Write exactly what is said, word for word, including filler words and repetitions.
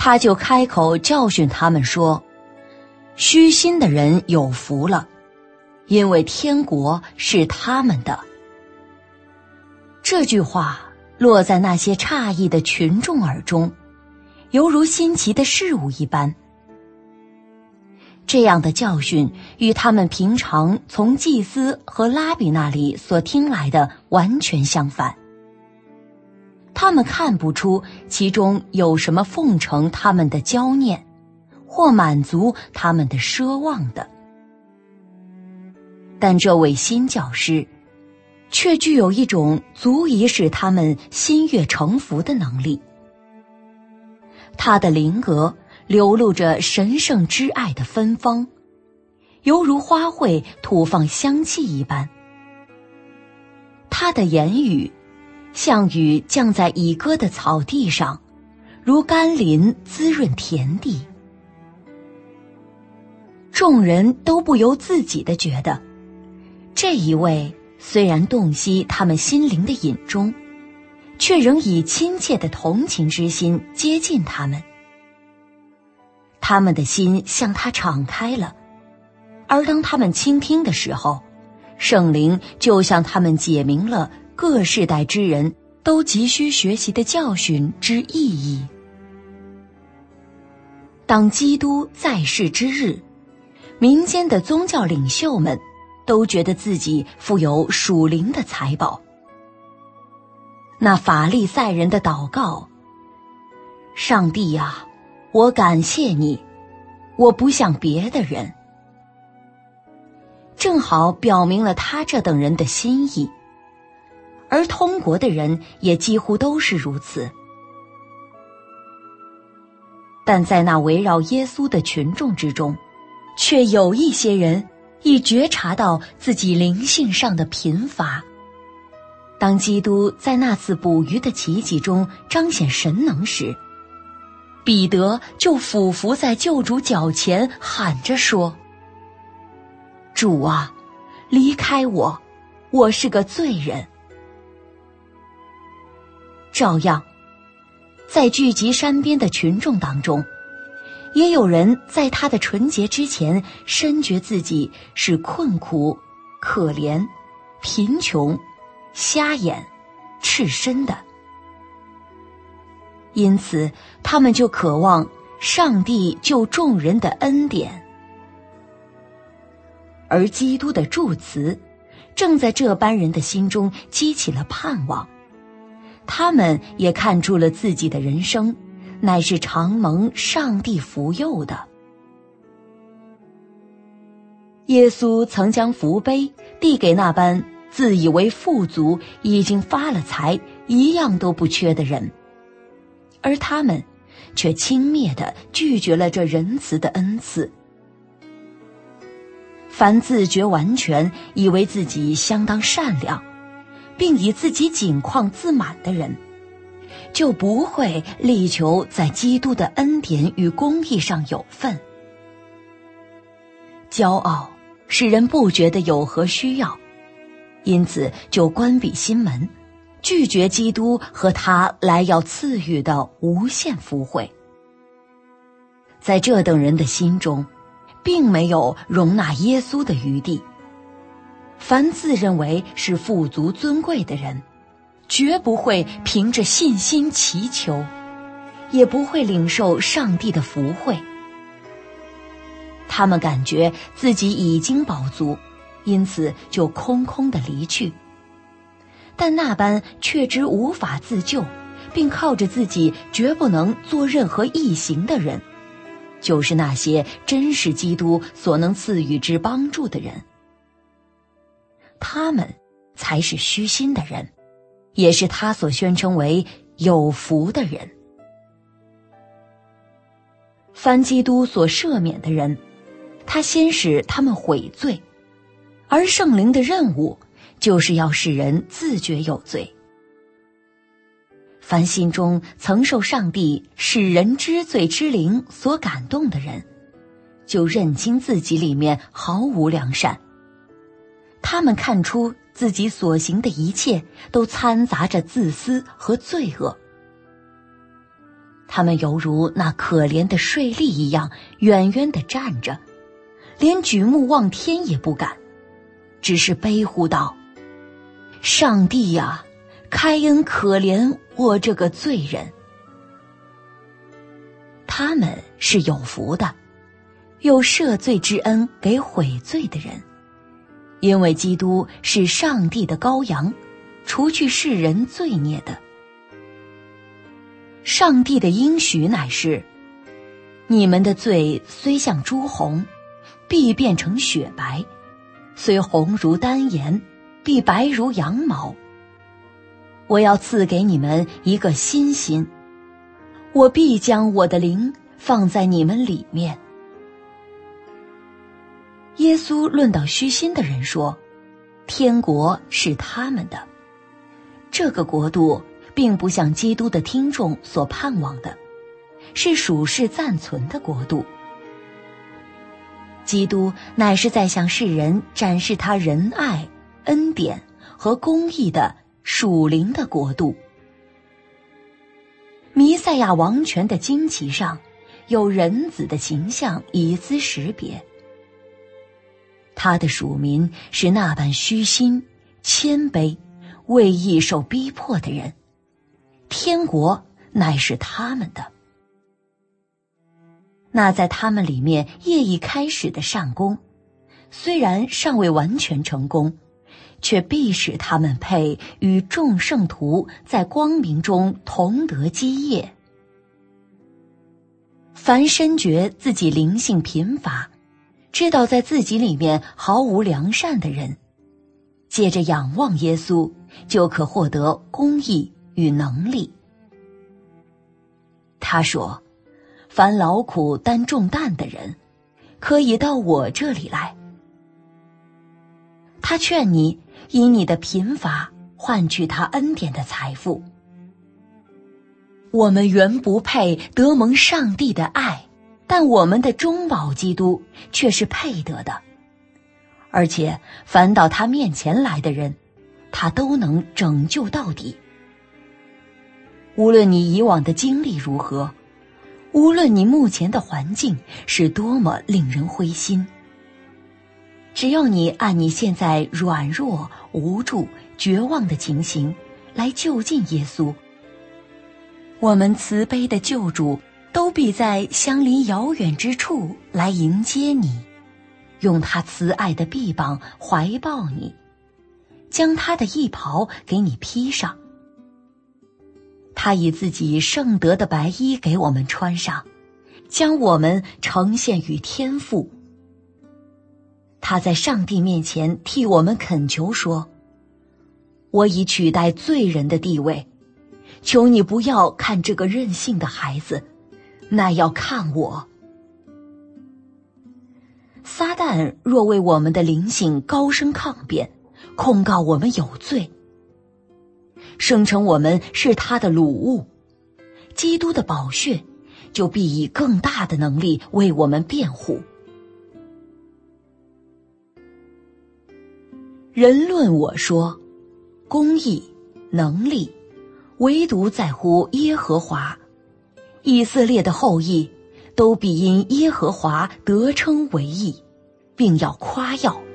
他就开口教训他们说：虚心的人有福了，因为天国是他们的。这句话落在那些诧异的群众耳中，犹如新奇的事物一般。这样的教训与他们平常从祭司和拉比那里所听来的完全相反。他们看不出其中有什么奉承他们的骄念，或满足他们的奢望的。但这位新教师却具有一种足以使他们心悦诚服的能力。他的灵格流露着神圣之爱的芬芳，犹如花卉吐放香气一般。他的言语像雨降在已割的草地上，如甘霖滋润田地。众人都不由自己地觉得，这一位虽然洞悉他们心灵的隐衷，却仍以亲切的同情之心接近他们。他们的心向他敞开了，而当他们倾听的时候，圣灵就向他们解明了各世代之人都急需学习的教训之意义。当基督在世之日，民间的宗教领袖们都觉得自己富有属灵的财宝。那法利赛人的祷告：上帝啊，我感谢你，我不像别的人，正好表明了他这等人的心意，而通国的人也几乎都是如此。但在那围绕耶稣的群众之中，却有一些人已觉察到自己灵性上的贫乏。当基督在那次捕鱼的奇迹中彰显神能时，彼得就俯伏在救主脚前喊着说：主啊，离开我，我是个罪人。照样，在聚集山边的群众当中，也有人在他的纯洁之前深觉自己是困苦、可怜、贫穷、瞎眼、赤身的，因此他们就渴望上帝救众人的恩典。而基督的祝词正在这般人的心中激起了盼望，他们也看出了自己的人生乃是常蒙上帝福佑的。耶稣曾将福杯递给那般自以为富足、已经发了财、一样都不缺的人，而他们却轻蔑地拒绝了这仁慈的恩赐。凡自觉完全，以为自己相当善良，并以自己景况自满的人，就不会力求在基督的恩典与公义上有份。骄傲使人不觉得有何需要，因此就关闭心门，拒绝基督和他来要赐予的无限福惠。在这等人的心中，并没有容纳耶稣的余地。凡自认为是富足尊贵的人，绝不会凭着信心祈求，也不会领受上帝的福惠。他们感觉自己已经饱足，因此就空空地离去。但那般确知无法自救，并靠着自己绝不能做任何异行的人，就是那些真是基督所能赐予之帮助的人。他们才是虚心的人，也是他所宣称为有福的人。凡基督所赦免的人，他先使他们悔罪，而圣灵的任务就是要使人自觉有罪。凡心中曾受上帝使人知罪之灵所感动的人，就认清自己里面毫无良善。他们看出自己所行的一切都掺杂着自私和罪恶。 他们犹如那可怜的税吏一样，远远地站着，连举目望天也不敢，只是悲呼道：上帝呀，开恩可怜我这个罪人。他们是有福的，有赦罪之恩给悔罪的人，因为基督是上帝的羔羊，除去世人罪孽的。上帝的应许乃是：你们的罪虽像朱红，必变成雪白；虽红如丹颜，必白如羊毛。我要赐给你们一个新心，我必将我的灵放在你们里面。耶稣论到虚心的人说，天国是他们的。这个国度并不像基督的听众所盼望的，是属世暂存的国度。基督乃是在向世人展示他仁爱、恩典和公义的属灵的国度。弥赛亚王权的旌旗上有人子的形象以资识别，他的属民是那般虚心、谦卑、为义受逼迫的人，天国乃是他们的。那在他们里面业已开始的善功，虽然尚未完全成功，却必使他们配与众圣徒在光明中同得基业。凡深觉自己灵性贫乏，知道在自己里面毫无良善的人，借着仰望耶稣，就可获得公义与能力。他说，凡劳苦担重担的人，可以到我这里来。他劝你以你的贫乏换取他恩典的财富。我们原不配得蒙上帝的爱，但我们的中保基督却是配得的。而且凡到他面前来的人，他都能拯救到底。无论你以往的经历如何，无论你目前的环境是多么令人灰心，只要你按你现在软弱、无助、绝望的情形来就近耶稣，我们慈悲的救主都必在相离遥远之处来迎接你，用他慈爱的臂膀怀抱你，将他的衣袍给你披上。他以自己圣德的白衣给我们穿上，将我们呈现于天父。他在上帝面前替我们恳求说，我已取代罪人的地位，求你不要看这个任性的孩子，乃要看我。撒旦若为我们的灵性高声抗辩，控告我们有罪，声称我们是他的掳物，基督的宝血就必以更大的能力为我们辩护。人论我说，公义、能力，唯独在乎耶和华。以色列的后裔都必因耶和华得称为义，并要夸耀。